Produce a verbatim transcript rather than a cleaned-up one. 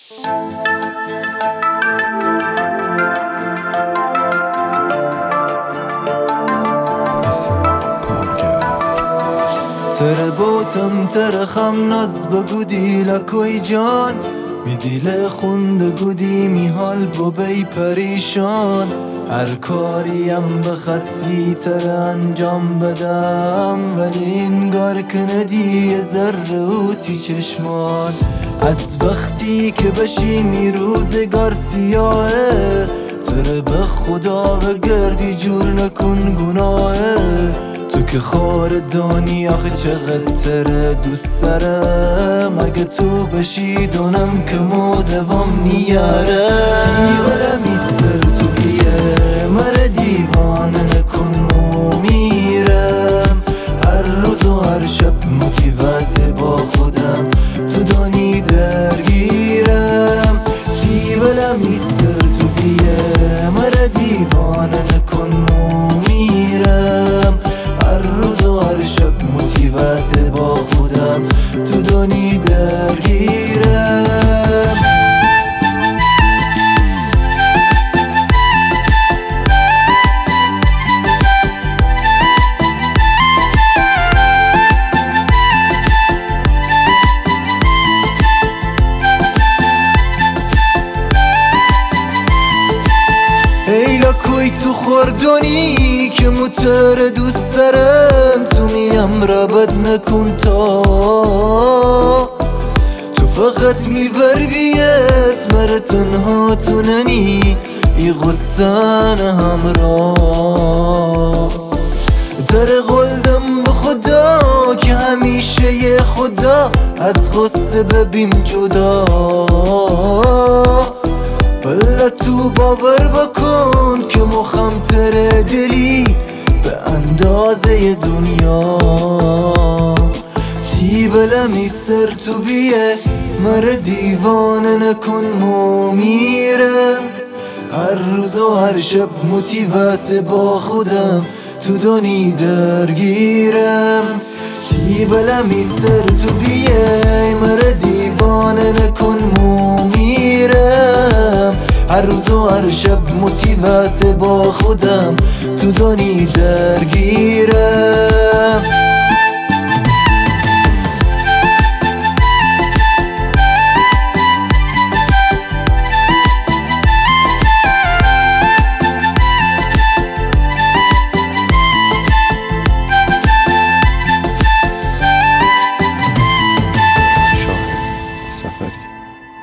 تره بوتم تره خم ناز بگو دیل کوی جان می دیل خونده گودی می حال بو بی پریشان هر کاریم بخستی تره انجام بدم ولی انگار کندی ذره اوتی چشمان از وقتی که بشی می روزگار سیاهه تره به خدا بگردی جور نکن گناهه تو که خار دانی آخه چقدر تره دوست دارم اگه تو بشی دونم که ما دوام نیاره دیوله میسر تو بیه مره دیوانه نکن مو میرم هر روز و هر شب موتیواسه با خودم تو دانی درگیرم دیوله میسر تو بیه مره دیوانه نکن مو میرم هر روز و هر شب موتیواسه با خودم تو دانی درگیرم ای لکوی تو خوردونی که متر دوست دارم تو میم را بد نکن تا تو فقط میور بیس مره تنها تو ننی ای غصان همراه تر قلدم به خدا که همیشه یه خدا از غصه ببین جدا بله تو باور بکن که مخم تره دلی به اندازه دنیا تی بله میسر تو بیه مره دیوانه نکن مو میرم هر روز و هر شب موتیواسه با خودم تو دانی درگیرم تی بله میسر تو بیه مره دیوانه نکن مو میرم هر روز و هر شب موتیواسه با خودم تو دانی درگیرم شاه سفری